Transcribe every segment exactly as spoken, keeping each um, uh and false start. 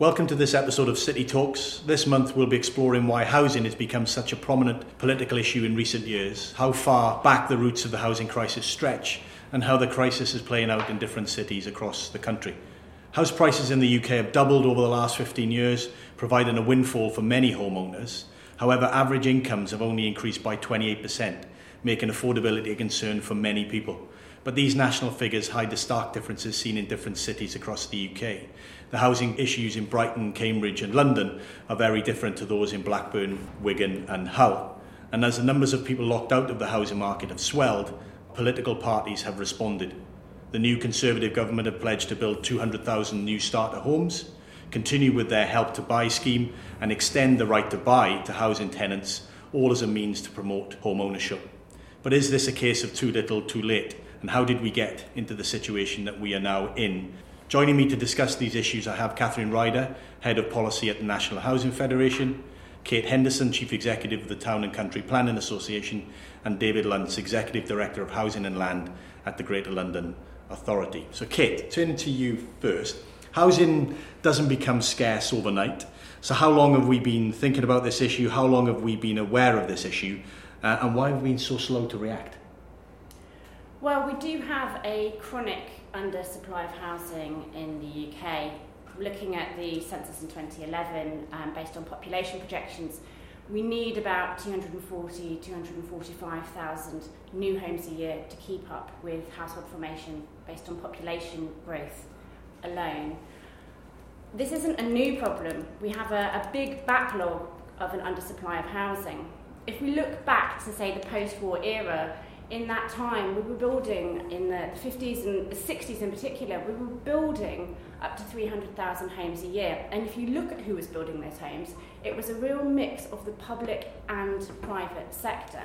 Welcome to this episode of City Talks. This month we'll be exploring why housing has become such a prominent political issue in recent years, how far back the roots of the housing crisis stretch, and how the crisis is playing out in different cities across the country. House prices in the U K have doubled over the last fifteen years, providing a windfall for many homeowners. However, average incomes have only increased by twenty-eight percent, making affordability a concern for many people. But these national figures hide the stark differences seen in different cities across the U K. The housing issues in Brighton, Cambridge and London are very different to those in Blackburn, Wigan and Hull. And as the numbers of people locked out of the housing market have swelled, political parties have responded. The new Conservative government have pledged to build two hundred thousand new starter homes, continue with their Help to Buy scheme and extend the right to buy to housing tenants, all as a means to promote home ownership. But is this a case of too little, too late? And how did we get into the situation that we are now in? Joining me to discuss these issues, I have Catherine Ryder, Head of Policy at the National Housing Federation, Kate Henderson, Chief Executive of the Town and Country Planning Association, and David Luntz, Executive Director of Housing and Land at the Greater London Authority. So Kate, turning to you first. Housing doesn't become scarce overnight. So how long have we been thinking about this issue? How long have we been aware of this issue? Uh, and why have we been so slow to react? Well, we do have a chronic undersupply of housing in the U K. Looking at the census in twenty eleven, um, based on population projections, we need about two hundred forty, two hundred forty-five thousand new homes a year to keep up with household formation based on population growth alone. This isn't a new problem. We have a, a big backlog of an undersupply of housing. If we look back to, say, the post-war era, in that time, we were building, in the fifties and the sixties in particular, we were building up to three hundred thousand homes a year. And if you look at who was building those homes, it was a real mix of the public and private sector.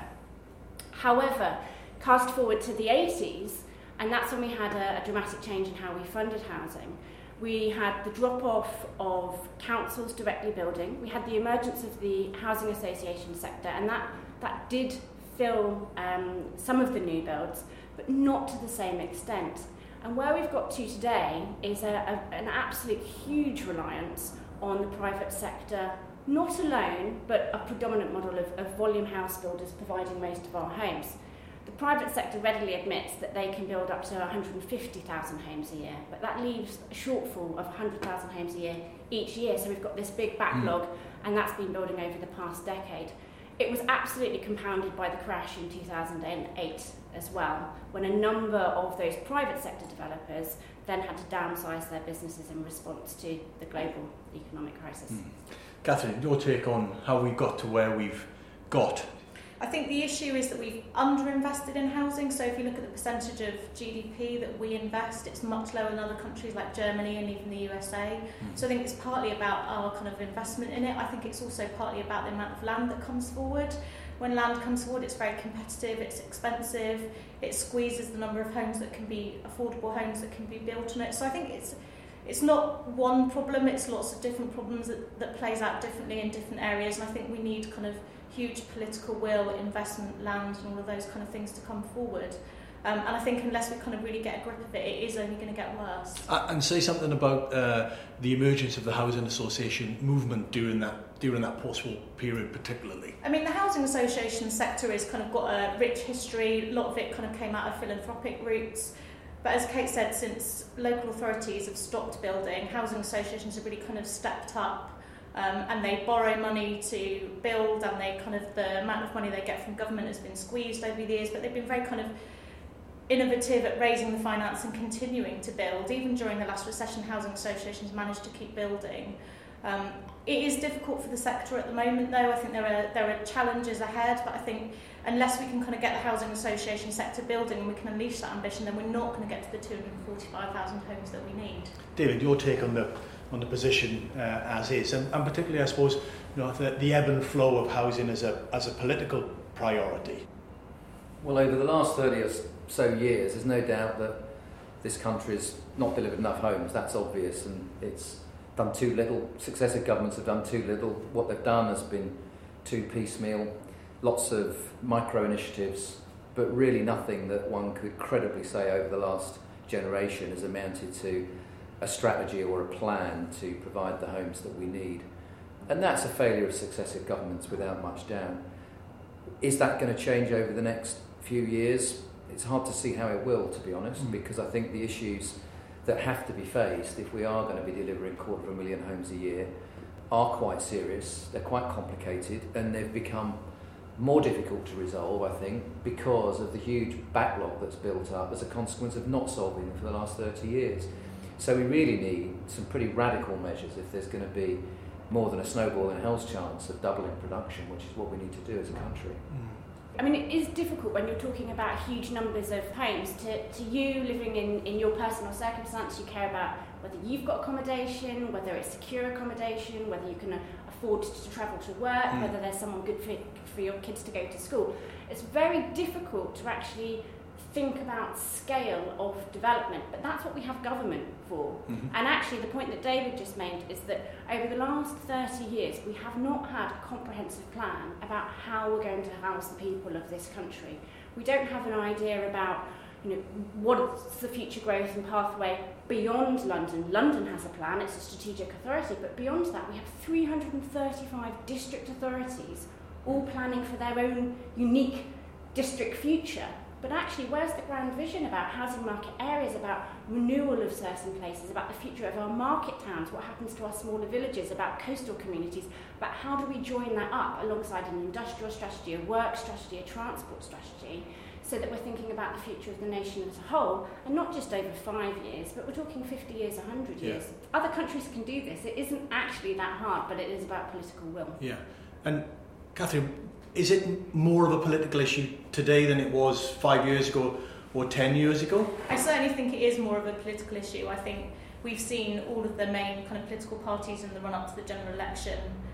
However, cast forward to the eighties, and that's when we had a, a dramatic change in how we funded housing. We had the drop-off of councils directly building. We had the emergence of the housing association sector, and that, that did fill um, some of the new builds, but not to the same extent. And where we've got to today is a, a, an absolute huge reliance on the private sector, not alone, but a predominant model of, of volume house builders providing most of our homes. The private sector readily admits that they can build up to one hundred fifty thousand homes a year, but that leaves a shortfall of one hundred thousand homes a year each year. So we've got this big backlog, mm. and that's been building over the past decade. It was absolutely compounded by the crash in two thousand eight as well, when a number of those private sector developers then had to downsize their businesses in response to the global economic crisis. Mm. Catherine, your take on how we got to where we've got? I think the issue is that we've underinvested in housing. So if you look at the percentage of G D P that we invest, it's much lower than other countries like Germany and even the U S A. Mm. So I think it's partly about our kind of investment in it. I think it's also partly about the amount of land that comes forward. When land comes forward, it's very competitive, it's expensive, it squeezes the number of homes that can be affordable homes that can be built on it. So I think it's it's not one problem, it's lots of different problems that, that plays out differently in different areas. And I think we need kind of huge political will, investment, land and all of those kind of things to come forward. Um, and I think unless we kind of really get a grip of it, it is only going to get worse. Uh, and say something about uh, the emergence of the housing association movement during that during that post-war period particularly. I mean, the housing association sector has kind of got a rich history. A lot of it kind of came out of philanthropic roots. But as Kate said, since local authorities have stopped building, housing associations have really kind of stepped up. Um, and they borrow money to build, and they kind of the amount of money they get from government has been squeezed over the years, but they've been very kind of innovative at raising the finance and continuing to build. Even during the last recession, housing associations managed to keep building. Um, it is difficult for the sector at the moment, though. I think there are there are challenges ahead, but I think unless we can kind of get the housing association sector building and we can unleash that ambition, then we're not going to get to the two hundred forty-five thousand homes that we need. David, your take on the on the position uh, as is, and, and particularly, I suppose, you know, the, the ebb and flow of housing as a as a political priority. Well, over the last thirty or so years, there's no doubt that this country's not delivered enough homes. That's obvious, and it's done too little. Successive governments have done too little. What they've done has been too piecemeal. Lots of micro initiatives, but really nothing that one could credibly say over the last generation has amounted to a strategy or a plan to provide the homes that we need. And that's a failure of successive governments without much doubt. Is that going to change over the next few years? It's hard to see how it will, to be honest, mm. because I think the issues that have to be faced if we are going to be delivering a quarter of a million homes a year are quite serious, they're quite complicated, and they've become more difficult to resolve, I think, because of the huge backlog that's built up as a consequence of not solving them for the last thirty years. So we really need some pretty radical measures if there's going to be more than a snowball in hell's chance of doubling production, which is what we need to do as a country. Mm. I mean, it is difficult when you're talking about huge numbers of homes. To, to you, living in, in your personal circumstance, you care about whether you've got accommodation, whether it's secure accommodation, whether you can afford to, to travel to work, mm. whether there's someone good for, for your kids to go to school. It's very difficult to actually think about scale of development, but that's what we have government for. Mm-hmm. And actually the point that David just made is that over the last thirty years we have not had a comprehensive plan about how we're going to house the people of this country. We don't have an idea about, you know, what's the future growth and pathway beyond London. London has a plan, it's a strategic authority, but beyond that we have three hundred thirty-five district authorities all planning for their own unique district future. But actually, where's the grand vision about housing market areas, about renewal of certain places, about the future of our market towns, what happens to our smaller villages, about coastal communities, about how do we join that up alongside an industrial strategy, a work strategy, a transport strategy, so that we're thinking about the future of the nation as a whole, and not just over five years, but we're talking fifty years, one hundred years. Yeah. Other countries can do this. It isn't actually that hard, but it is about political will. Yeah. And Catherine, is it more of a political issue today than it was five years ago or ten years ago? I certainly think it is more of a political issue. I think we've seen all of the main kind of political parties in the run-up to the general election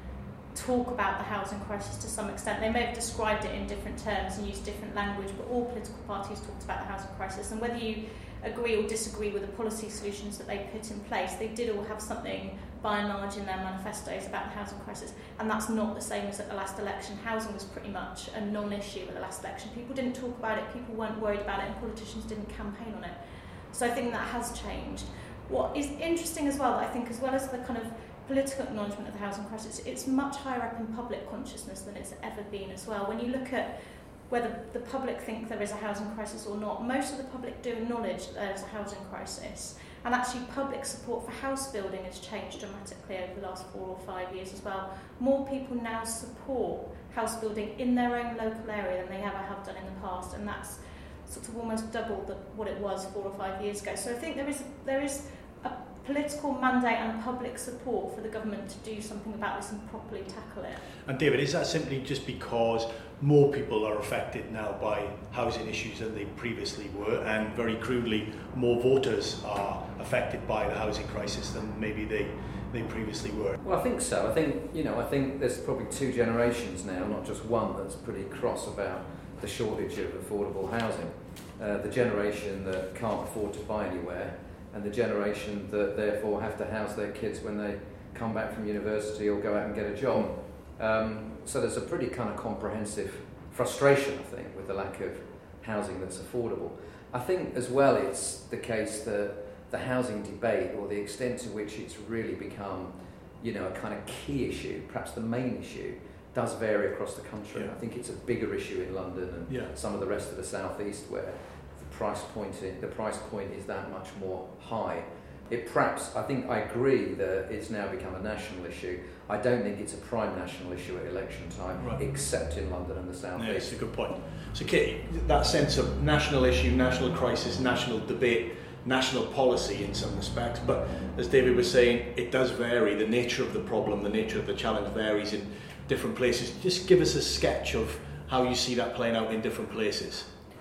talk about the housing crisis to some extent. They may have described it in different terms and used different language, but all political parties talked about the housing crisis. And whether you agree or disagree with the policy solutions that they put in place, they did all have something by and large in their manifestos about the housing crisis, and that's not the same as at the last election. Housing was pretty much a non-issue at the last election. People didn't talk about it, people weren't worried about it, and politicians didn't campaign on it. So I think that has changed. What is interesting as well, I think, as well as the kind of political acknowledgement of the housing crisis, it's much higher up in public consciousness than it's ever been as well. When you look at whether the public think there is a housing crisis or not, most of the public do acknowledge that there's a housing crisis. And actually public support for house building has changed dramatically over the last four or five years as well. More people now support house building in their own local area than they ever have done in the past, and that's sort of almost double the, what it was four or five years ago. So I think there is there is a political mandate and public support for the government to do something about this and properly tackle it. And David, is that simply just because more people are affected now by housing issues than they previously were, and very crudely, more voters are affected by the housing crisis than maybe they they previously were? Well, I think so. I think, you know, I think there's probably two generations now, not just one, that's pretty cross about the shortage of affordable housing. Uh, the generation that can't afford to buy anywhere, and the generation that therefore have to house their kids when they come back from university or go out and get a job. Um, so there's a pretty kind of comprehensive frustration, I think, with the lack of housing that's affordable. I think as well it's the case that the housing debate, or the extent to which it's really become, you know, a kind of key issue, perhaps the main issue, does vary across the country. Yeah. I think it's a bigger issue in London and yeah. some of the rest of the southeast, where the price point the price point is that much more high. It perhaps, I think I agree that it's now become a national issue. I don't think it's a prime national issue at election time, right. except in London and the south east. Yeah, it's a good point. So Kitty, that sense of national issue, national crisis, national debate, national policy in some respects, but as David was saying, it does vary. The nature of the problem, the nature of the challenge varies in different places. Just give us a sketch of how you see that playing out in different places.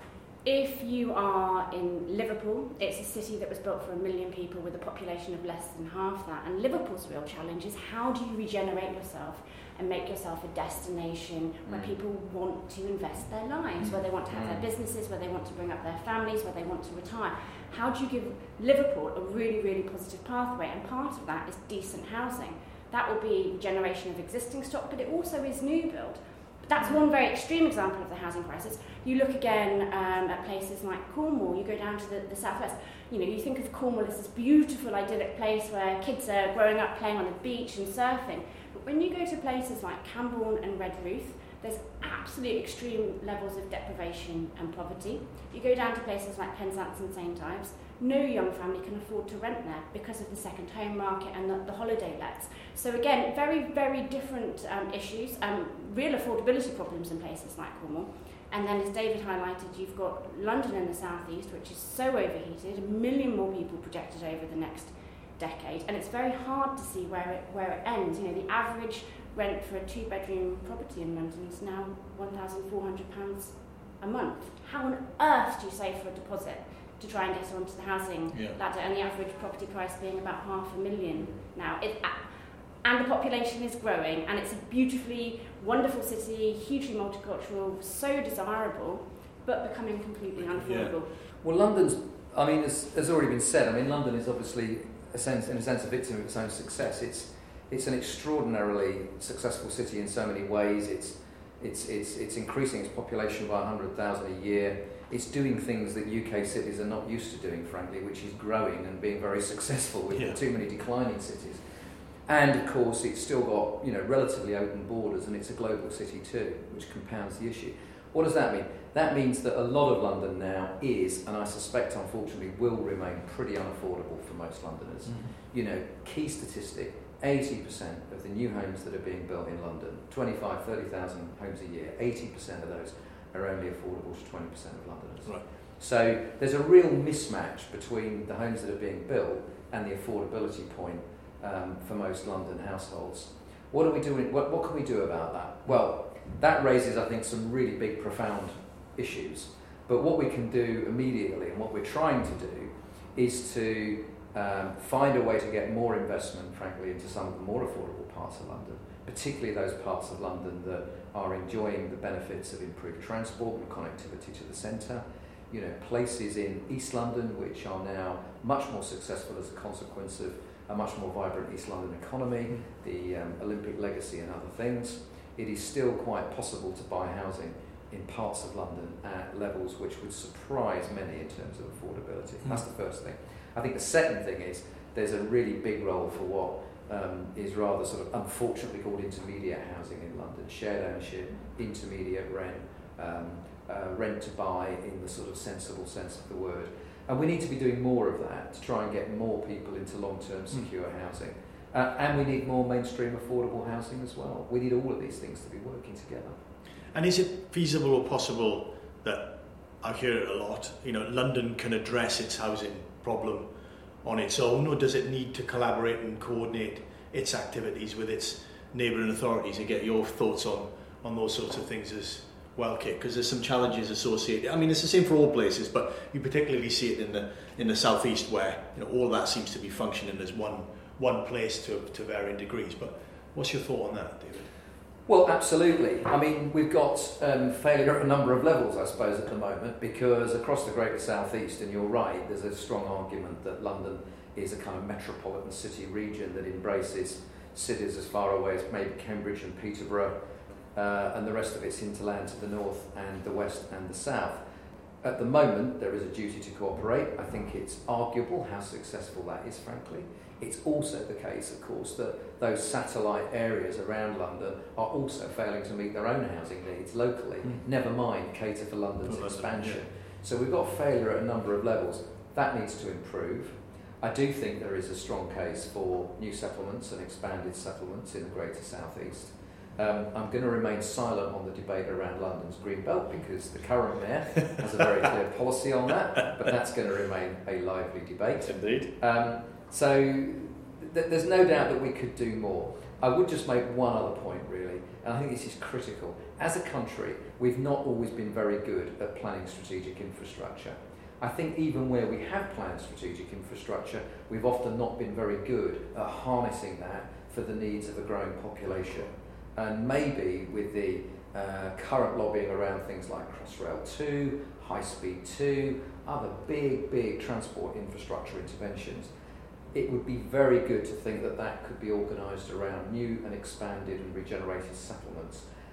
If you are in Liverpool, it's a city that was built for a million people with a population of less than half that. And Liverpool's real challenge is how do you regenerate yourself and make yourself a destination where mm. people want to invest their lives, where they want to have mm. their businesses, where they want to bring up their families, where they want to retire. How do you give Liverpool a really, really positive pathway? And part of that is decent housing. That will be generation of existing stock, but it also is new build. That's one very extreme example of the housing crisis. You look again um, at places like Cornwall, you go down to the, the southwest, you know, you think of Cornwall as this beautiful, idyllic place where kids are growing up playing on the beach and surfing. But when you go to places like Cambourne and Redruth, there's absolute extreme levels of deprivation and poverty. You go down to places like Penzance and Saint Ives, no young family can afford to rent there because of the second home market and the, the holiday lets. So again, very, very different um, issues, um, real affordability problems in places like Cornwall. And then as David highlighted, you've got London in the southeast, which is so overheated, a million more people projected over the next decade. And it's very hard to see where it, where it ends. You know, the average rent for a two-bedroom property in London is now one thousand four hundred pounds a month. How on earth do you save for a deposit to try and get onto the housing yeah. ladder, and the average property price being about half a million now? It, and the population is growing, and it's a beautifully wonderful city, hugely multicultural, so desirable, but becoming completely unaffordable. Yeah. Well, London's, I mean, as has already been said, I mean, London is obviously, a sense, in a sense, a victim of its own success. It's it's an extraordinarily successful city in so many ways. It's it's it's it's increasing its population by one hundred thousand a year. It's doing things that U K cities are not used to doing, frankly, which is growing and being very successful with yeah. too many declining cities. And of course, it's still got, you know, relatively open borders, and it's a global city too, which compounds the issue. What does that mean? That means that a lot of London now is, and I suspect unfortunately will remain, pretty unaffordable for most Londoners. Mm-hmm. You know, key statistic, eighty percent of the new homes that are being built in London, twenty-five, thirty thousand homes a year, eighty percent of those are only affordable to twenty percent of Londoners. Right. So there's a real mismatch between the homes that are being built and the affordability point um, for most London households. What are we doing? What, what can we do about that? Well, that raises, I think, some really big, profound issues. But what we can do immediately, and what we're trying to do, is to um, find a way to get more investment, frankly, into some of the more affordable parts of London, particularly those parts of London that are enjoying the benefits of improved transport and connectivity to the centre. You know, places in East London which are now much more successful as a consequence of a much more vibrant East London economy, the um, Olympic legacy and other things. It is still quite possible to buy housing in parts of London at levels which would surprise many in terms of affordability. Mm. That's the first thing. I think the second thing is there's a really big role for what um, is rather sort of unfortunately called intermediate housing in London, shared ownership, intermediate rent, um, uh, rent to buy in the sort of sensible sense of the word. And we need to be doing more of that to try and get more people into long-term secure mm. housing. Uh, and we need more mainstream affordable housing as well. We need all of these things to be working together. And is it feasible or possible that, I hear it a lot, you know, London can address its housing problem on its own, or does it need to collaborate and coordinate its activities with its neighbouring authorities? And get your thoughts on, on those sorts of things as well, Kit, because there's some challenges associated. I mean, it's the same for all places, but you particularly see it in the in the southeast, where, you know, all that seems to be functioning as one one place to to varying degrees. But what's your thought on that, David? Well, absolutely. I mean, we've got um, failure at a number of levels, I suppose, at the moment, because across the Greater South East, and you're right, there's a strong argument that London is a kind of metropolitan city region that embraces cities as far away as maybe Cambridge and Peterborough, uh, and the rest of its hinterland to the north and the west and the south. At the moment, there is a duty to cooperate. I think it's arguable how successful that is, frankly. It's also the case, of course, that those satellite areas around London are also failing to meet their own housing needs locally, mm. never mind cater for London's for expansion. London, yeah. So we've got failure at a number of levels. That needs to improve. I do think there is a strong case for new settlements and expanded settlements in the Greater South East. Um, I'm going to remain silent on the debate around London's Green Belt because the current mayor has a very clear policy on that, but that's going to remain a lively debate. Indeed. Um, So th- there's no doubt that we could do more. I would just make one other point, really, and I think this is critical. As a country, we've not always been very good at planning strategic infrastructure. I think even where we have planned strategic infrastructure, we've often not been very good at harnessing that for the needs of a growing population. And maybe with the uh, current lobbying around things like Crossrail two, High Speed two, other big, big transport infrastructure interventions, it would be very good to think that that could be organised around new and expanded and regenerated settlements.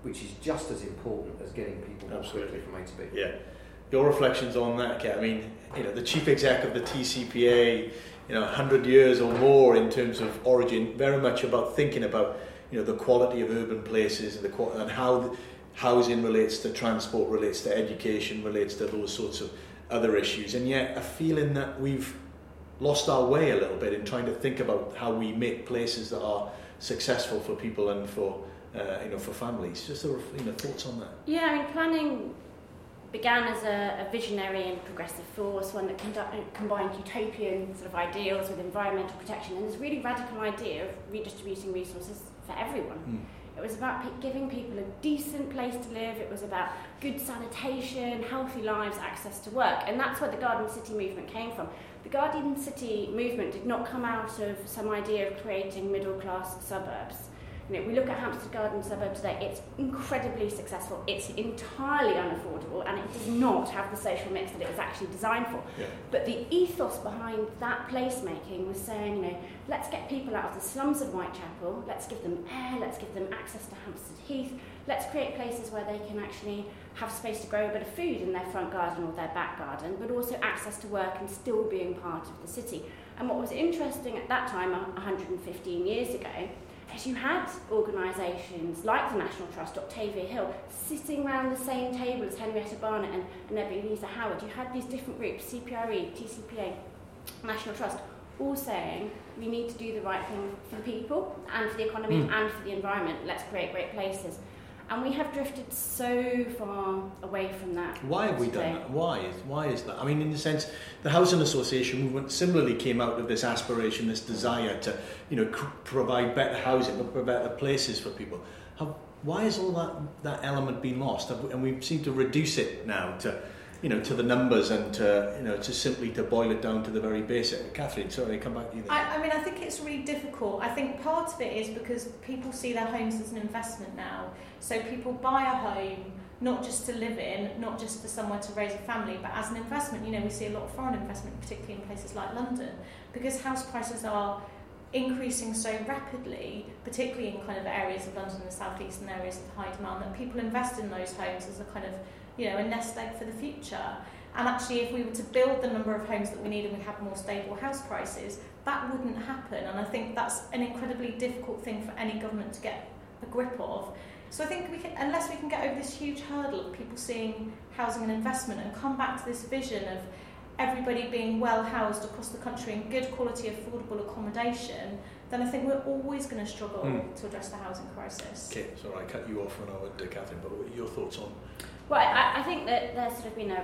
which is just as important as getting people more quickly from A to B. Yeah. Your reflections on that, Kat? I mean, you know, the chief exec of the T C P A, you know, one hundred years or more in terms of origin, very much about thinking about, you know, the quality of urban places and the qual- and how the housing relates to transport, relates to education, relates to those sorts of other issues. And yet a feeling that we've lost our way a little bit in trying to think about how we make places that are successful for people and for uh, you know for families. Just sort of, you know, thoughts on that. Yeah, I mean, planning began as a, a visionary and progressive force, one that conduct, combined utopian sort of ideals with environmental protection, and this really radical idea of redistributing resources for everyone. Mm. It was about pe- giving people a decent place to live. It was about good sanitation, healthy lives, access to work, and that's where the Garden City movement came from. The Garden City movement did not come out of some idea of creating middle-class suburbs. You know, we look at Hampstead Garden suburb today, it's incredibly successful, it's entirely unaffordable, and it does not have the social mix that it was actually designed for. Yeah. But the ethos behind that placemaking was saying, you know, let's get people out of the slums of Whitechapel, let's give them air, let's give them access to Hampstead Heath, let's create places where they can actually have space to grow a bit of food in their front garden or their back garden, but also access to work and still being part of the city. And what was interesting at that time, one hundred fifteen years ago, is you had organisations like the National Trust, Octavia Hill, sitting around the same table as Henrietta Barnett and, and Ebenezer Howard. You had these different groups, C P R E, T C P A, National Trust, all saying we need to do the right thing for the people and for the economy mm. and for the environment. Let's create great places. And we have drifted so far away from that. Why have we today. done that? Why is why is that? I mean, in the sense, the Housing Association movement similarly came out of this aspiration, this desire to, you know, cr- provide better housing, but better places for people. Have, why has all that that element been lost? Have we, and we seem to reduce it now to, you know, to the numbers and to, you know, to simply to boil it down to the very basic. Catherine, sorry, come back to you there. I, I mean, I think it's really difficult. I think part of it is because people see their homes as an investment now. So people buy a home not just to live in, not just for somewhere to raise a family, but as an investment. You know, we see a lot of foreign investment, particularly in places like London, because house prices are increasing so rapidly, particularly in kind of areas of London and the South East and areas of high demand, that people invest in those homes as a kind of, you know, a nest egg for the future. And actually, if we were to build the number of homes that we need and we had more stable house prices, that wouldn't happen. And I think that's an incredibly difficult thing for any government to get a grip of. So I think we can, unless we can get over this huge hurdle of people seeing housing and investment and come back to this vision of everybody being well housed across the country in good quality, affordable accommodation, then I think we're always going to struggle mm. to address the housing crisis. Okay, sorry, I cut you off when I went to Catherine, but what are your thoughts on? Well, I, I think that there's sort of been a,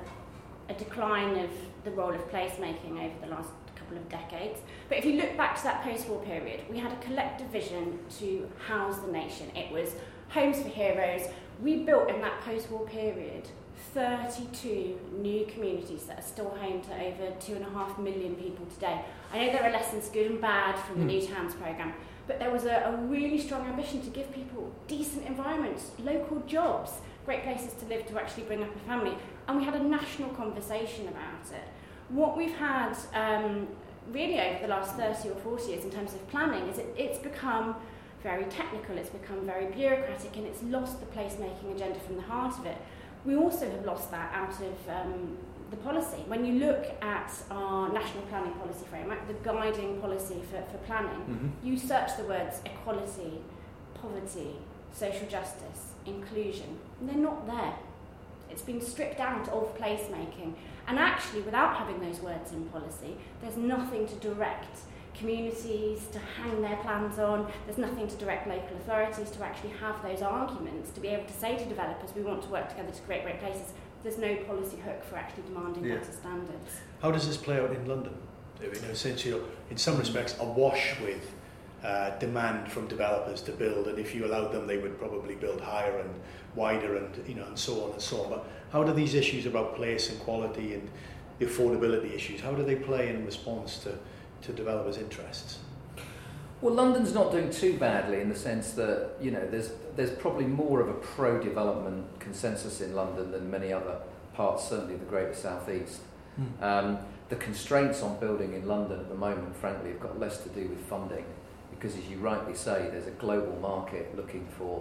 a, a decline of the role of placemaking over the last couple of decades. But if you look back to that post-war period, we had a collective vision to house the nation. It was homes for heroes. We built in that post-war period thirty-two new communities that are still home to over two and a half million people today. I know there are lessons good and bad from the mm. New Towns programme, but there was a, a really strong ambition to give people decent environments, local jobs, great places to live, to actually bring up a family. And we had a national conversation about it. What we've had um, really over the last thirty or forty years in terms of planning is it, it's become very technical, it's become very bureaucratic, and it's lost the placemaking agenda from the heart of it. We also have lost that out of um, the policy. When you look at our national planning policy framework, the guiding policy for, for planning, mm-hmm. you search the words equality, poverty, social justice, inclusion, and they're not there. It's been stripped out of placemaking. And actually, without having those words in policy, there's nothing to direct communities to hang their plans on. There's nothing to direct local authorities to actually have those arguments, to be able to say to developers, we want to work together to create great places. There's no policy hook for actually demanding yeah. better standards. How does this play out in London? You know, essentially, in some respects, awash with uh, demand from developers to build, and if you allowed them, they would probably build higher and wider, and you know, and so on and so on. But how do these issues about place and quality and the affordability issues, how do they play in response to to developers' interests? Well, London's not doing too badly in the sense that, you know, there's there's probably more of a pro-development consensus in London than many other parts, certainly the Greater South East. Mm. Um, the constraints on building in London at the moment, frankly, have got less to do with funding, because as you rightly say, there's a global market looking for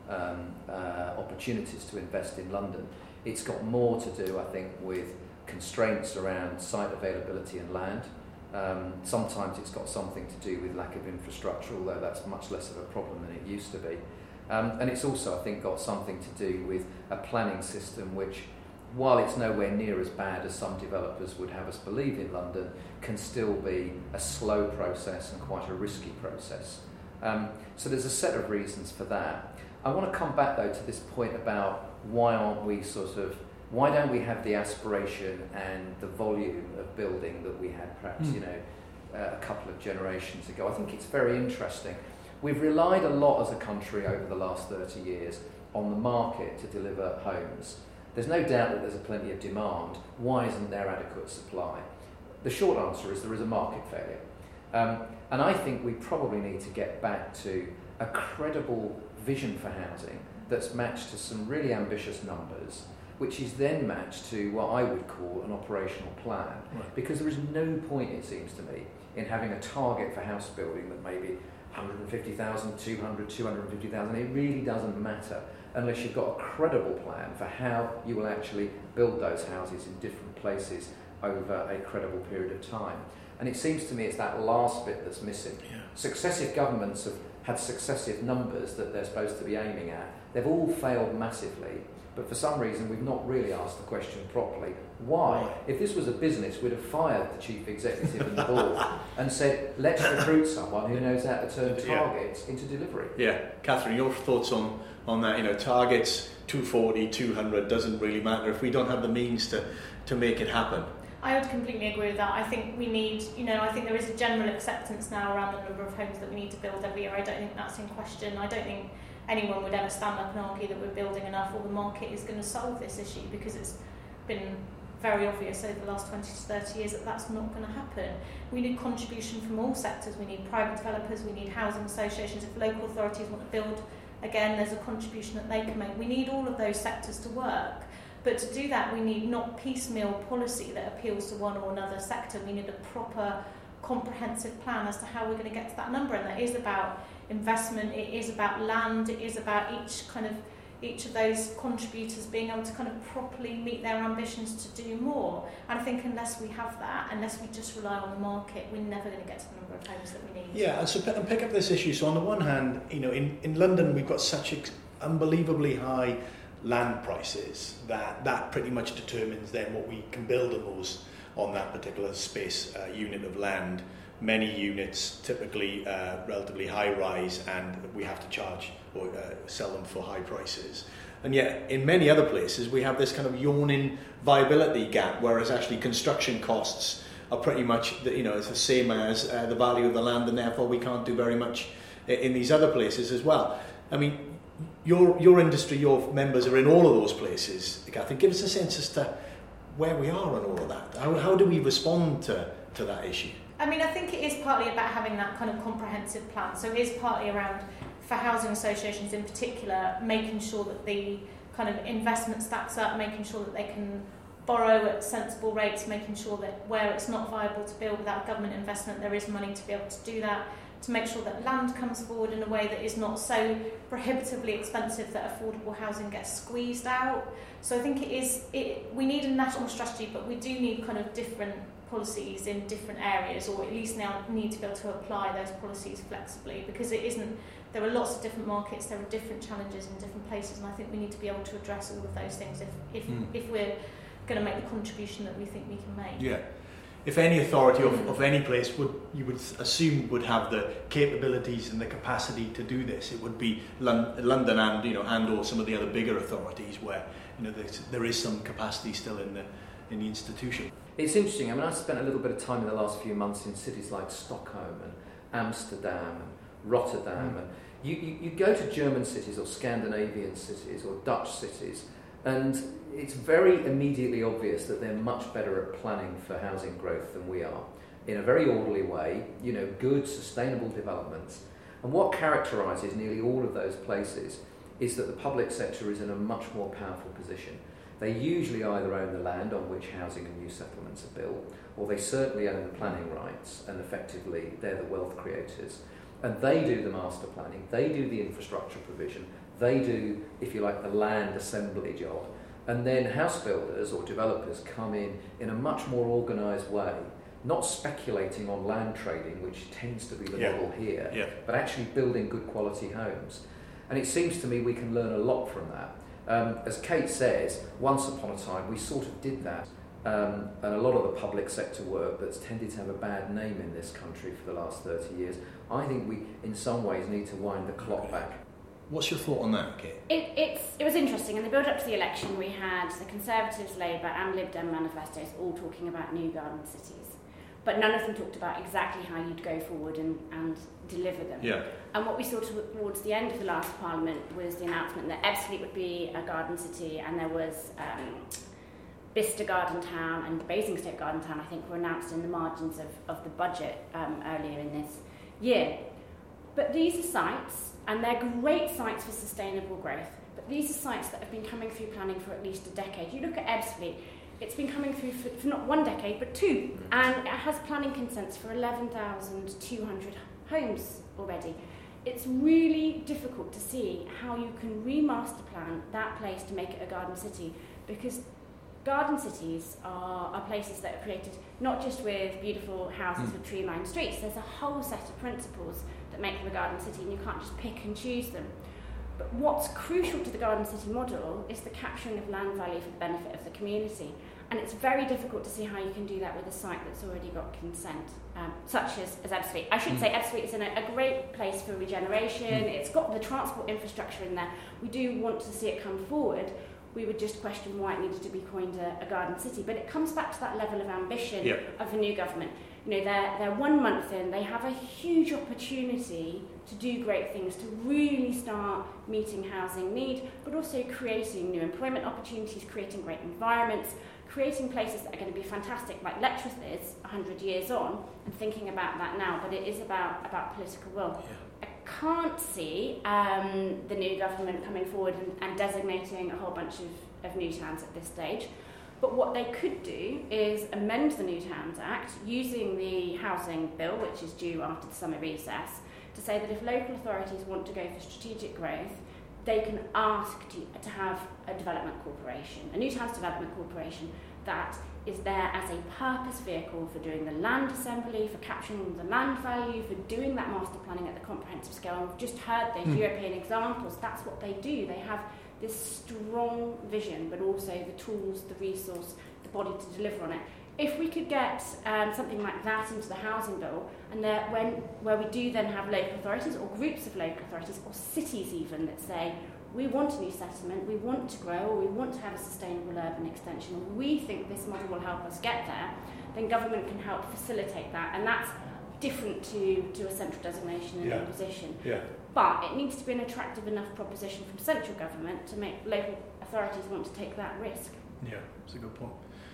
um, uh, opportunities to invest in London. It's got more to do, I think, with constraints around site availability and land. Um, sometimes it's got something to do with lack of infrastructure, although that's much less of a problem than it used to be. Um, and it's also, I think, got something to do with a planning system which, while it's nowhere near as bad as some developers would have us believe in London, can still be a slow process and quite a risky process. Um, so there's a set of reasons for that. I want to come back, though, to this point about why aren't we sort of, why don't we have the aspiration and the volume of building that we had perhaps, mm. you know, uh, a couple of generations ago. I think it's very interesting. We've relied a lot as a country over the last thirty years on the market to deliver homes. There's no doubt that there's a plenty of demand. Why isn't there adequate supply? The short answer is there is a market failure. Um, and I think we probably need to get back to a credible vision for housing that's matched to some really ambitious numbers, which is then matched to what I would call an operational plan. Right. Because there is no point, it seems to me, in having a target for house building that may be one hundred fifty thousand, two hundred, two hundred fifty thousand. It really doesn't matter unless you've got a credible plan for how you will actually build those houses in different places over a credible period of time. And it seems to me it's that last bit that's missing. Yeah. Successive governments have had successive numbers that they're supposed to be aiming at. They've all failed massively, but for some reason we've not really asked the question properly. Why? Why? If this was a business, we'd have fired the chief executive and the board and said, let's recruit someone who knows how to turn targets yeah. into delivery. Yeah. Catherine, your thoughts on, on that? You know, targets two forty, two hundred doesn't really matter if we don't have the means to, to make it happen. I would completely agree with that. I think we need, you know, I think there is a general acceptance now around the number of homes that we need to build every year. I don't think that's in question. I don't think anyone would ever stand up and argue that we're building enough or the market is going to solve this issue, because it's been very obvious over the last twenty to thirty years that that's not going to happen. We need contribution from all sectors. We need private developers, we need housing associations. If local authorities want to build, again, there's a contribution that they can make. We need all of those sectors to work. But to do that, we need not piecemeal policy that appeals to one or another sector. We need a proper, comprehensive plan as to how we're going to get to that number. And that is about investment, it is about land, it is about each kind of each of those contributors being able to kind of properly meet their ambitions to do more. And I think unless we have that, unless we just rely on the market, we're never going to get to the number of homes that we need. Yeah, and so and pick up this issue. So on the one hand, you know, in, in London we've got such ex- unbelievably high land prices that that pretty much determines then what we can build on those on that particular space uh, unit of land. Many units, typically uh, relatively high rise, and we have to charge or uh, sell them for high prices. And yet in many other places we have this kind of yawning viability gap, whereas actually construction costs are pretty much the, you know it's the same as uh, the value of the land, and therefore we can't do very much in these other places as well. I mean, Your your industry, your members are in all of those places. Kathy, give us a sense as to where we are on all of that. How, how do we respond to, to that issue? I mean, I think it is partly about having that kind of comprehensive plan. So it is partly around, for housing associations in particular, making sure that the kind of investment stacks up, making sure that they can borrow at sensible rates, making sure that where it's not viable to build without government investment, there is money to be able to do that. To make sure that land comes forward in a way that is not so prohibitively expensive that affordable housing gets squeezed out. So I think it is, it, we need a national strategy, but we do need kind of different policies in different areas, or at least now need to be able to apply those policies flexibly, because it isn't, there are lots of different markets, there are different challenges in different places, and I think we need to be able to address all of those things if, if, mm. if we're going to make the contribution that we think we can make. Yeah. If any authority of, of any place would, you would assume would have the capabilities and the capacity to do this, it would be London and you know and or some of the other bigger authorities where you know there is some capacity still in the in the institution. It's interesting. I mean, I've spent a little bit of time in the last few months in cities like Stockholm and Amsterdam and Rotterdam, mm. and you, you you go to German cities or Scandinavian cities or Dutch cities, and it's very immediately obvious that they're much better at planning for housing growth than we are, in a very orderly way, you know, good, sustainable developments. And what characterises nearly all of those places is that the public sector is in a much more powerful position. They usually either own the land on which housing and new settlements are built, or they certainly own the planning rights, and effectively they're the wealth creators. And they do the master planning, they do the infrastructure provision, They do, if you like, the land assembly job. And then house builders or developers come in in a much more organised way, not speculating on land trading, which tends to be the yeah. model here, yeah. but actually building good quality homes. And it seems to me we can learn a lot from that. Um, as Kate says, once upon a time we sort of did that. Um, and a lot of the public sector work that's tended to have a bad name in this country for the last thirty years, I think we in some ways need to wind the clock back. What's your thought on that, Kate? It, it's, it was interesting. In the build-up to the election, we had the Conservatives, Labour and Lib Dem manifestos all talking about new garden cities. But none of them talked about exactly how you'd go forward and, and deliver them. Yeah. And what we saw towards the end of the last Parliament was the announcement that Ebbsfleet would be a garden city, and there was um, Bicester Garden Town and Basingstoke Garden Town, I think, were announced in the margins of, of the budget um, earlier in this year. But these are sites, and they're great sites for sustainable growth, but these are sites that have been coming through planning for at least a decade. You look at Ebbsfleet, it's been coming through for, for not one decade, but two, and it has planning consents for eleven thousand two hundred homes already. It's really difficult to see how you can remaster plan that place to make it a garden city, because garden cities are, are places that are created not just with beautiful houses mm. with tree-lined streets. There's a whole set of principles that make them a garden city, and you can't just pick and choose them. But what's crucial to the garden city model is the capturing of land value for the benefit of the community. And it's very difficult to see how you can do that with a site that's already got consent, um, such as, as Ebbsfleet. I should mm. say Ebbsfleet is in a, a great place for regeneration. Mm. It's got the transport infrastructure in there. We do want to see it come forward. We would just question why it needed to be coined a, a garden city. But it comes back to that level of ambition yep. of the new government. You know, they're, they're one month in, they have a huge opportunity to do great things, to really start meeting housing need, but also creating new employment opportunities, creating great environments, creating places that are going to be fantastic, like Letchworth is one hundred years on, and thinking about that now. But it is about, about political will. Yeah. I can't see um, the new government coming forward and, and designating a whole bunch of, of new towns at this stage. But what they could do is amend the New Towns Act using the housing bill, which is due after the summer recess, to say that if local authorities want to go for strategic growth, they can ask to, to have a development corporation, a New Towns Development Corporation, that is there as a purpose vehicle for doing the land assembly, for capturing the land value, for doing that master planning at the comprehensive scale. And we've just heard those mm. European examples. That's what they do. They have this strong vision, but also the tools, the resource, the body to deliver on it. If we could get um, something like that into the housing bill, and there, when, where we do then have local authorities or groups of local authorities or cities even that say, we want a new settlement, we want to grow, or we want to have a sustainable urban extension, or we think this model will help us get there, then government can help facilitate that. And that's different to, to a central designation and yeah. imposition. Yeah. But it needs to be an attractive enough proposition from central government to make local authorities want to take that risk. Yeah, that's a good point.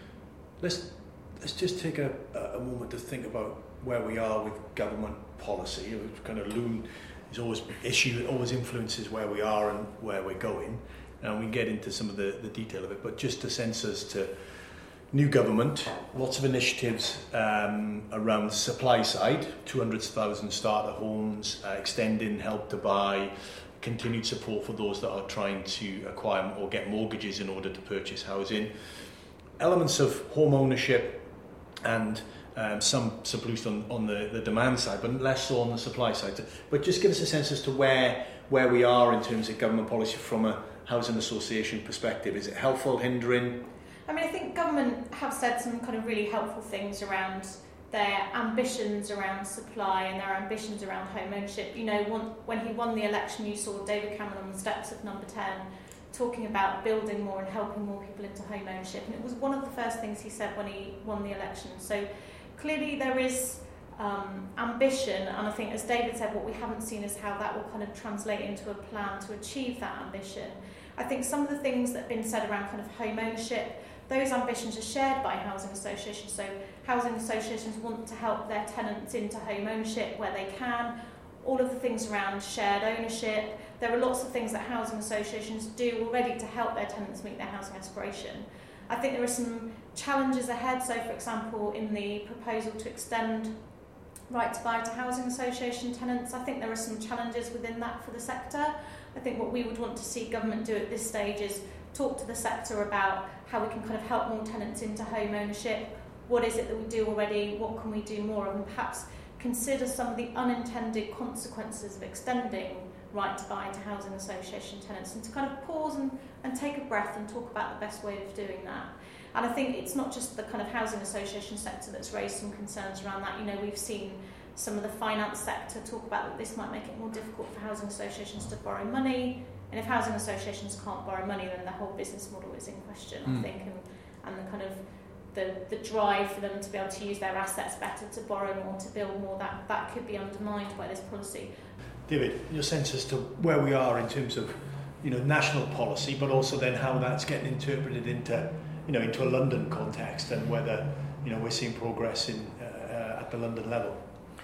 Let's let's just take a, a moment to think about where we are with government policy. It kind of loom is always issue that always influences where we are and where we're going. And we can get into some of the, the detail of it, but just to sense us to new government, lots of initiatives um, around the supply side, two hundred thousand starter homes, uh, extending help to buy, continued support for those that are trying to acquire or get mortgages in order to purchase housing, elements of home ownership, and um, some solutions on, on the, the demand side, but less so on the supply side. But just give us a sense as to where where we are in terms of government policy from a housing association perspective. Is it helpful, hindering? I mean, I think government have said some kind of really helpful things around their ambitions around supply and their ambitions around home ownership. You know, when he won the election, you saw David Cameron on the steps of Number ten talking about building more and helping more people into home ownership. And it was one of the first things he said when he won the election. So clearly there is um, ambition, and I think, as David said, what we haven't seen is how that will kind of translate into a plan to achieve that ambition. I think some of the things that have been said around kind of home ownership, those ambitions are shared by housing associations. So housing associations want to help their tenants into home ownership where they can. All of the things around shared ownership. There are lots of things that housing associations do already to help their tenants meet their housing aspiration. I think there are some challenges ahead. So, for example, in the proposal to extend right to buy to housing association tenants. I think there are some challenges within that for the sector. I think what we would want to see government do at this stage is talk to the sector about how we can kind of help more tenants into home ownership. What is it that we do already? What can we do more of? And perhaps consider some of the unintended consequences of extending right to buy to housing association tenants, and to kind of pause and, and take a breath and talk about the best way of doing that. And I think it's not just the kind of housing association sector that's raised some concerns around that. You know, we've seen some of the finance sector talk about that this might make it more difficult for housing associations to borrow money. And if housing associations can't borrow money, then the whole business model is in question, mm. I think, and, and the kind of the, the drive for them to be able to use their assets better, to borrow more, to build more, that, that could be undermined by this policy. David, your sense as to where we are in terms of, you know, national policy, but also then how that's getting interpreted into, you know, into a London context, and whether, you know, we're seeing progress in uh, at the London level.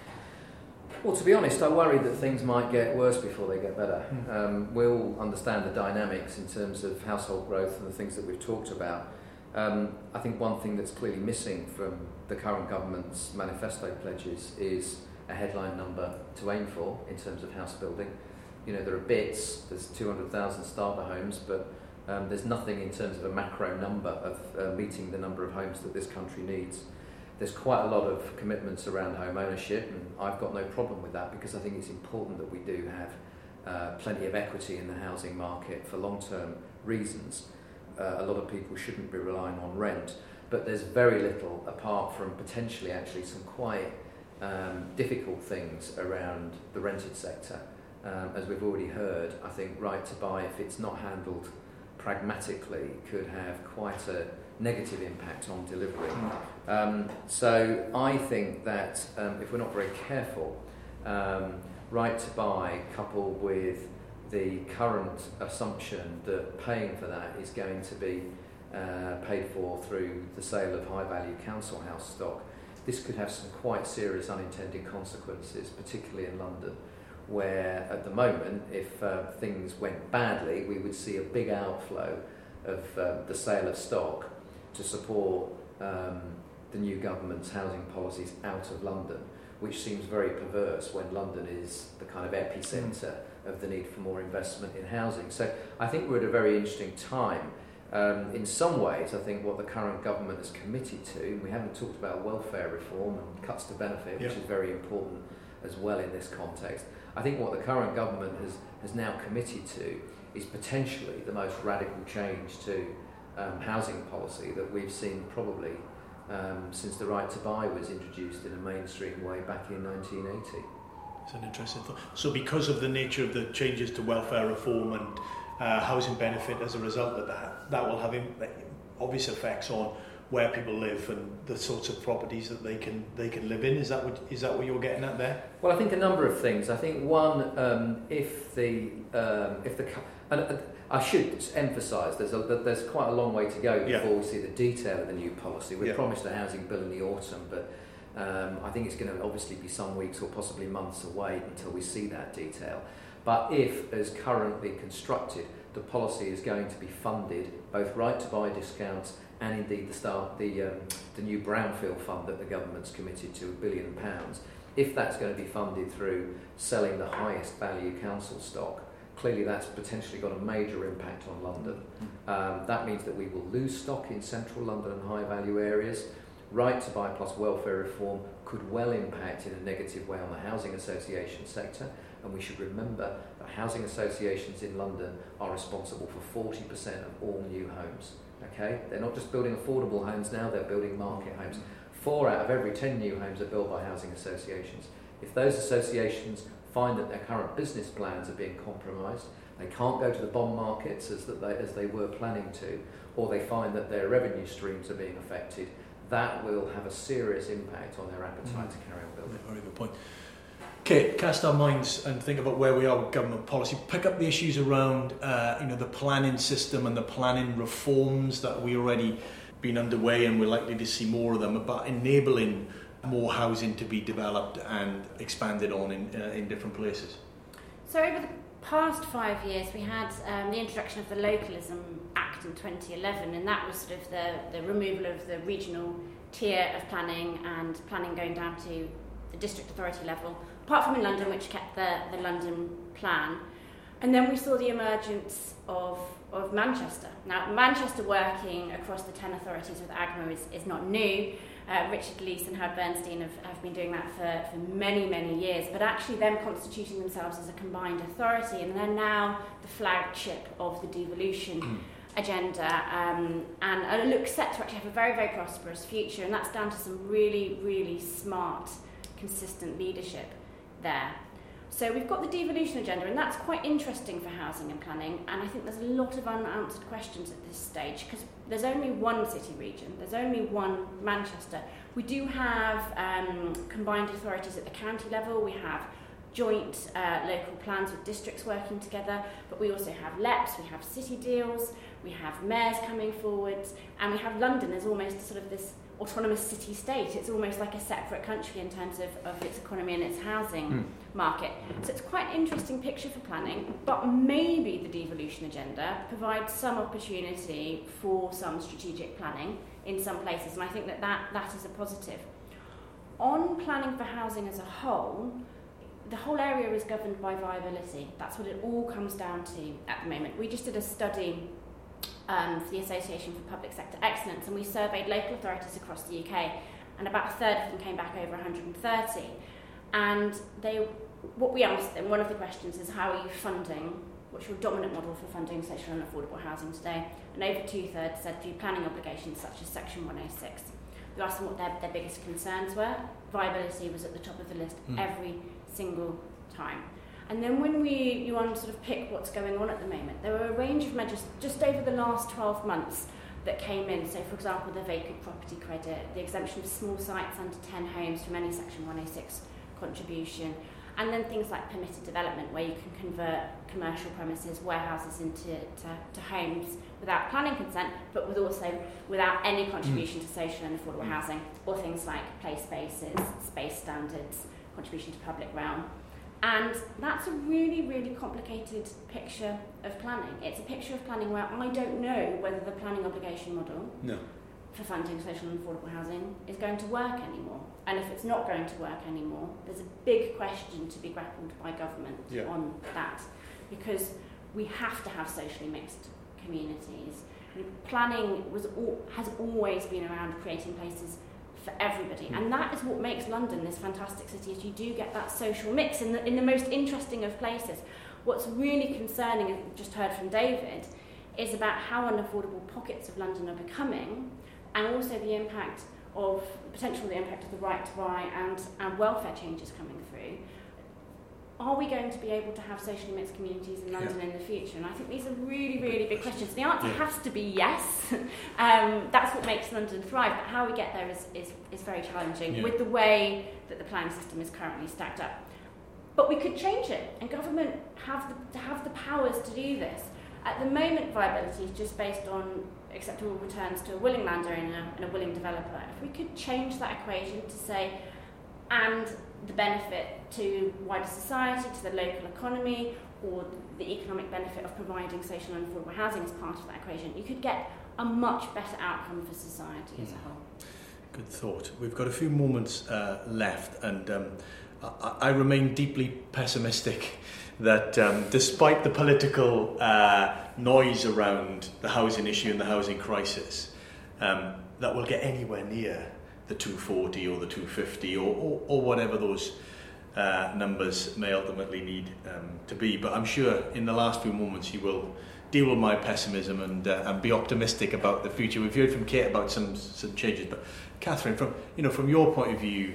Well, to be honest, I worry that things might get worse before they get better. Mm. Um, we'll understand the dynamics in terms of household growth and the things that we've talked about. Um, I think one thing that's clearly missing from the current government's manifesto pledges is a headline number to aim for in terms of house building. You know, there are bits, there's two hundred thousand starter homes, but um, there's nothing in terms of a macro number of uh, meeting the number of homes that this country needs. There's quite a lot of commitments around home ownership, and I've got no problem with that, because I think it's important that we do have uh, plenty of equity in the housing market for long-term reasons. Uh, a lot of people shouldn't be relying on rent, but there's very little apart from potentially actually some quite um, difficult things around the rented sector. Um, as we've already heard, I think right to buy, if it's not handled pragmatically, could have quite a negative impact on delivery. Um, so I think that um, if we're not very careful, um, right to buy coupled with the current assumption that paying for that is going to be uh, paid for through the sale of high-value council house stock, this could have some quite serious unintended consequences, particularly in London, where at the moment, if uh, things went badly, we would see a big outflow of uh, the sale of stock to support um, the new government's housing policies out of London, which seems very perverse when London is the kind of epicentre of the need for more investment in housing. So I think we're at a very interesting time. Um, in some ways, I think what the current government is committed to, we haven't talked about welfare reform and cuts to benefit, which yeah. is very important as well in this context. I think what the current government has, has now committed to is potentially the most radical change to um, housing policy that we've seen probably um, since the right to buy was introduced in a mainstream way back in nineteen eighty. It's an interesting thought. So because of the nature of the changes to welfare reform and uh, housing benefit as a result of that, that will have obvious effects on where people live and the sorts of properties that they can they can live in. Is that what is that what you're getting at there? Well, I think a number of things. I think one, um, if the um, if the and uh, I should emphasise there's a, there's quite a long way to go before yeah. we see the detail of the new policy. We yeah. promised a housing bill in the autumn, but um, I think it's going to obviously be some weeks or possibly months away until we see that detail. But if, as currently constructed, the policy is going to be funded, both right to buy discounts and indeed the start the um, the new brownfield fund that the government's committed to, a billion pounds, if that's going to be funded through selling the highest value council stock, clearly that's potentially got a major impact on London. Um, that means that we will lose stock in central London and high value areas. Right to buy plus welfare reform could well impact in a negative way on the housing association sector, and we should remember that housing associations in London are responsible for forty percent of all new homes. Okay, they're not just building affordable homes now, they're building market homes. Four out of every ten new homes are built by housing associations. If those associations find that their current business plans are being compromised, they can't go to the bond markets as, that they, as they were planning to, or they find that their revenue streams are being affected, that will have a serious impact on their appetite mm. to carry on building. Very good point. Okay, cast our minds and think about where we are with government policy. Pick up the issues around uh, you know, the planning system and the planning reforms that we already been underway, and we're likely to see more of them, about enabling more housing to be developed and expanded on in, uh, in different places. So over the past five years we had um, the introduction of the Localism Act in twenty eleven, and that was sort of the, the removal of the regional tier of planning and planning going down to the district authority level, apart from in London, which kept the, the London plan. And then we saw the emergence of, of Manchester. Now, Manchester working across the ten authorities with A G M A is, is not new. Uh, Richard Leese and Howard Bernstein have, have been doing that for, for many, many years, but actually them constituting themselves as a combined authority, and they're now the flagship of the devolution agenda, um, and, and look set to actually have a very, very prosperous future, and that's down to some really, really smart, consistent leadership there. So we've got the devolution agenda, and that's quite interesting for housing and planning, and I think there's a lot of unanswered questions at this stage, because there's only one city region, there's only one Manchester. We do have um, combined authorities at the county level, we have joint uh, local plans with districts working together, but we also have L E Ps, we have city deals, we have mayors coming forwards, and we have London as almost sort of this autonomous city-state. It's almost like a separate country in terms of, of its economy and its housing mm. market. So it's quite an interesting picture for planning, but maybe the devolution agenda provides some opportunity for some strategic planning in some places, and I think that that, that is a positive. On planning for housing as a whole, the whole area is governed by viability. That's what it all comes down to at the moment. We just did a study Um, for the Association for Public Sector Excellence, and we surveyed local authorities across the U K, and about a third of them came back over one hundred thirty. And they, what we asked them, one of the questions is, how are you funding, what's your dominant model for funding social and affordable housing today? And over two-thirds said through planning obligations such as Section one oh six. We asked them what their, their biggest concerns were. Viability was at the top of the list mm. every single time. And then when we, you want to sort of pick what's going on at the moment, there were a range of measures just over the last twelve months that came in. So, for example, the vacant property credit, the exemption of small sites under ten homes from any Section one oh six contribution, and then things like permitted development, where you can convert commercial premises, warehouses into to, to homes without planning consent, but with also without any contribution mm. to social and affordable mm. housing, or things like play spaces, space standards, contribution to public realm. And that's a really, really complicated picture of planning. It's a picture of planning where I don't know whether the planning obligation model no. for funding social and affordable housing is going to work anymore. And if it's not going to work anymore, there's a big question to be grappled by government yeah. on that. Because we have to have socially mixed communities. And planning was all, has always been around creating places for everybody, and that is what makes London this fantastic city, is you do get that social mix in the, in the most interesting of places. What's really concerning, as we've just heard from David, is about how unaffordable pockets of London are becoming, and also the impact of, potential the impact of the right to buy and, and welfare changes coming through. Are we going to be able to have socially mixed communities in London yeah. in the future? And I think these are really, really big questions. The answer yeah. has to be yes. um, that's what makes London thrive. But how we get there is, is, is very challenging yeah. with the way that the planning system is currently stacked up. But we could change it, and government have the, have the powers to do this. At the moment, viability is just based on acceptable returns to a willing landowner and a, and a willing developer. If we could change that equation to say, and the benefit to wider society, to the local economy, or the economic benefit of providing social and affordable housing as part of that equation, you could get a much better outcome for society mm. as a whole. Good thought. We've got a few moments uh, left, and um, I, I remain deeply pessimistic that um, despite the political uh, noise around the housing issue and the housing crisis, um, that we'll get anywhere near the two forty or the two fifty or, or, or whatever those uh, numbers may ultimately need um, to be. But I'm sure in the last few moments you will deal with my pessimism and, uh, and be optimistic about the future. We've heard from Kate about some some changes, but Catherine, from you know from your point of view,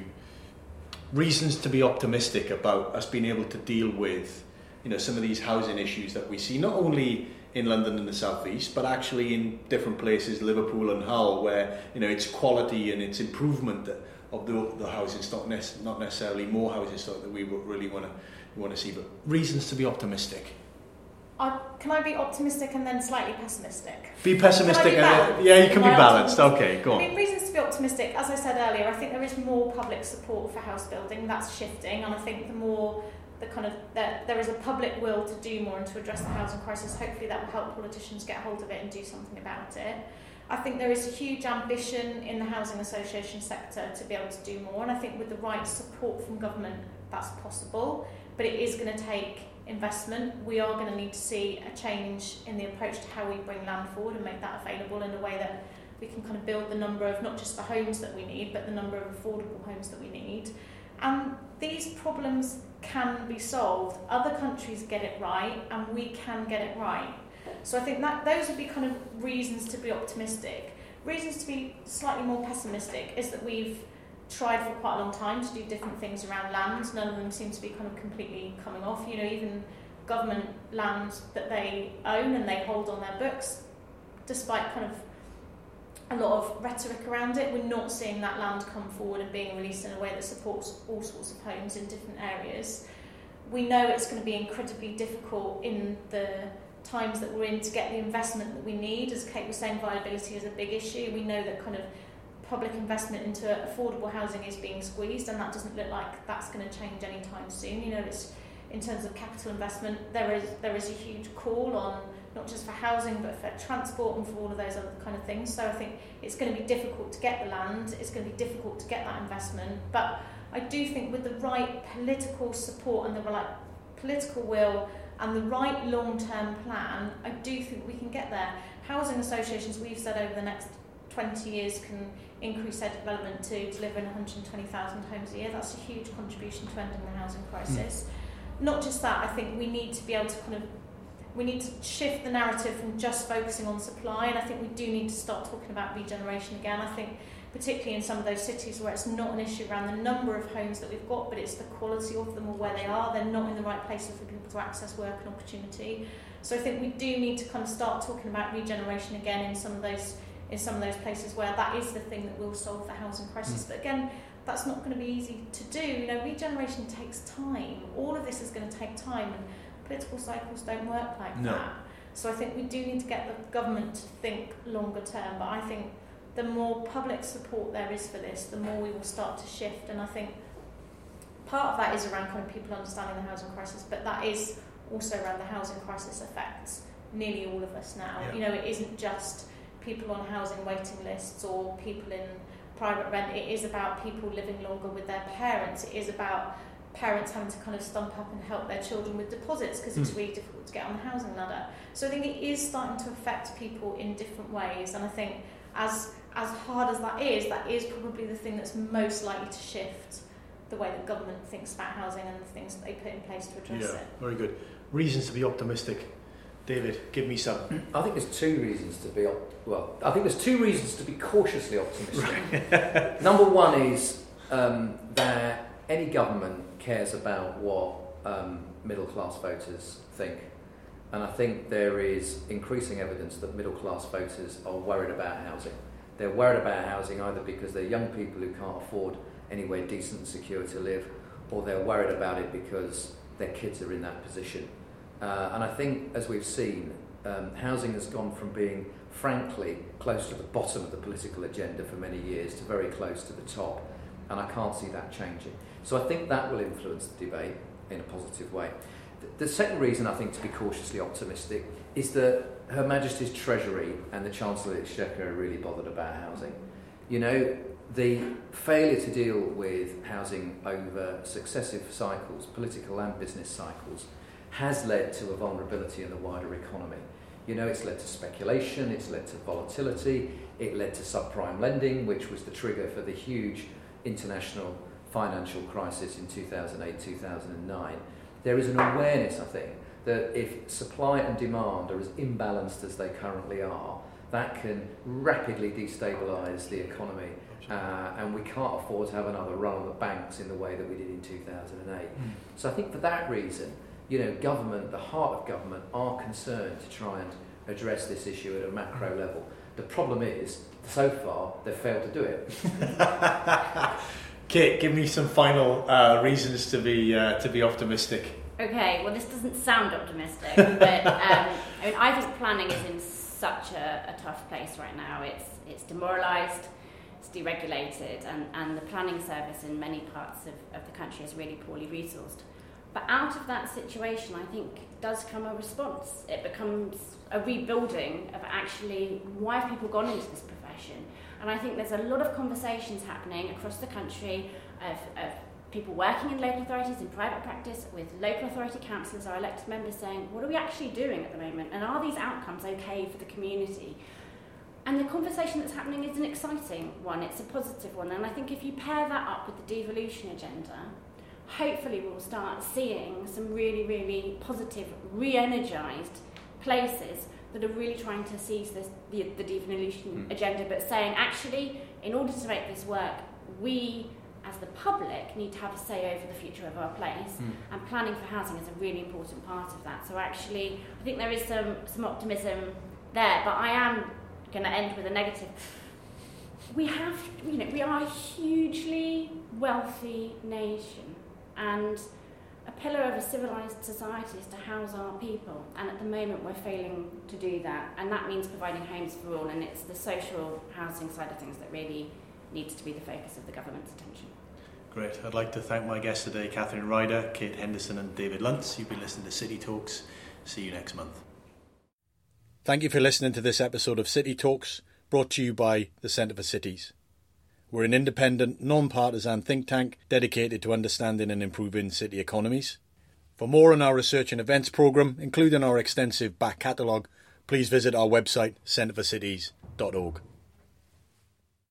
reasons to be optimistic about us being able to deal with you know some of these housing issues that we see, not only in London and the South East, but actually in different places, Liverpool and Hull, where you know it's quality and it's improvement of the, the housing stock, not necessarily more housing stock that we really want to want to see. But reasons to be optimistic. Uh, can I be optimistic and then slightly pessimistic? Be pessimistic, be and, yeah, you can be balanced. Okay, go on. I mean, reasons to be optimistic. As I said earlier, I think there is more public support for house building. That's shifting, and I think the more the kind of that there is a public will to do more and to address the housing crisis. Hopefully, that will help politicians get hold of it and do something about it. I think there is a huge ambition in the housing association sector to be able to do more, and I think with the right support from government that's possible, but it is going to take investment. We are going to need to see a change in the approach to how we bring land forward and make that available in a way that we can kind of build the number of not just the homes that we need, but the number of affordable homes that we need. And these problems can be solved. Other countries get it right, and we can get it right. So I think that those would be kind of reasons to be optimistic. Reasons to be slightly more pessimistic is that we've tried for quite a long time to do different things around land. None of them seem to be kind of completely coming off. You know, even government land that they own and they hold on their books, despite kind of a lot of rhetoric around it, we're not seeing that land come forward and being released in a way that supports all sorts of homes in different areas. We know it's going to be incredibly difficult in the times that we're in to get the investment that we need. As Kate was saying, viability is a big issue. We know that kind of public investment into affordable housing is being squeezed, and that doesn't look like that's going to change anytime soon. You know, it's in terms of capital investment, there is there is a huge call on not just for housing but for transport and for all of those other kind of things. So I think it's going to be difficult to get the land, it's going to be difficult to get that investment, but I do think with the right political support and the right political will and the right long-term plan, I do think we can get there. Housing associations, we've said over the next twenty years can increase their development to delivering one hundred twenty thousand homes a year. That's a huge contribution to ending the housing crisis. Mm. Not just that, I think we need to be able to kind of we need to shift the narrative from just focusing on supply, and I think we do need to start talking about regeneration again. I think particularly in some of those cities where it's not an issue around the number of homes that we've got, but it's the quality of them or where they are. They're not in the right places for people to access work and opportunity. So I think we do need to kind of start talking about regeneration again in some of those in some of those places where that is the thing that will solve the housing crisis. Mm. But again, that's not going to be easy to do. You know, regeneration takes time. All of this is going to take time, and political cycles don't work like no. that. So I think we do need to get the government to think longer term, but I think the more public support there is for this, the more we will start to shift. And I think part of that is around kind of people understanding the housing crisis, but that is also around the housing crisis affects nearly all of us now. Yeah. You know, it isn't just people on housing waiting lists or people in private rent. It is about people living longer with their parents. It is about parents having to kind of stump up and help their children with deposits because mm. it's really difficult to get on the housing ladder. So I think it is starting to affect people in different ways, and I think as as hard as that is, that is probably the thing that's most likely to shift the way that government thinks about housing and the things that they put in place to address yeah, it. Very good. Reasons to be optimistic. David, give me some. I think there's two reasons to be op- well. I think there's two reasons to be cautiously optimistic. Number one is um, that any government cares about what um, middle class voters think, and I think there is increasing evidence that middle class voters are worried about housing. They're worried about housing either because they're young people who can't afford anywhere decent and secure to live, or they're worried about it because their kids are in that position. Uh, and I think, as we've seen, um, housing has gone from being, frankly, close to the bottom of the political agenda for many years to very close to the top, and I can't see that changing. So I think that will influence the debate in a positive way. The, the second reason I think to be cautiously optimistic is that Her Majesty's Treasury and the Chancellor of the Exchequer are really bothered about housing. You know, the failure to deal with housing over successive cycles, political and business cycles, has led to a vulnerability in the wider economy. You know, it's led to speculation, it's led to volatility, it led to subprime lending, which was the trigger for the huge international financial crisis in two thousand eight, two thousand nine. There is an awareness, I think, that if supply and demand are as imbalanced as they currently are, that can rapidly destabilise the economy, uh, and we can't afford to have another run on the banks in the way that we did in two thousand eight. Mm. So I think for that reason, you know, government, the heart of government, are concerned to try and address this issue at a macro level. The problem is, so far, they've failed to do it. Kate, give me some final uh, reasons to be uh, to be optimistic. Okay, well, this doesn't sound optimistic, but um, I mean, I think planning is in such a, a tough place right now. It's it's demoralised, it's deregulated, and, and the planning service in many parts of, of the country is really poorly resourced. But out of that situation, I think, does come a response. It becomes a rebuilding of actually why have people gone into this profession. And I think there's a lot of conversations happening across the country of, of people working in local authorities, in private practice, with local authority councillors, our elected members saying, what are we actually doing at the moment? And are these outcomes okay for the community? And the conversation that's happening is an exciting one, it's a positive one. And I think if you pair that up with the devolution agenda, hopefully we'll start seeing some really, really positive, re-energised places that are really trying to seize this, the, the devolution mm. agenda, but saying, actually, in order to make this work, we, as the public, need to have a say over the future of our place, mm. and planning for housing is a really important part of that. So actually, I think there is some, some optimism there, but I am going to end with a negative. We have, you know, we are a hugely wealthy nation, and a pillar of a civilised society is to house our people, and at the moment we're failing to do that, and that means providing homes for all, and it's the social housing side of things that really needs to be the focus of the government's attention. Great. I'd like to thank my guests today, Catherine Ryder, Kate Henderson and David Luntz. You've been listening to City Talks. See you next month. Thank you for listening to this episode of City Talks, brought to you by the Centre for Cities. We're an independent, non-partisan think tank dedicated to understanding and improving city economies. For more on our research and events programme, including our extensive back catalogue, please visit our website, centre for cities dot org.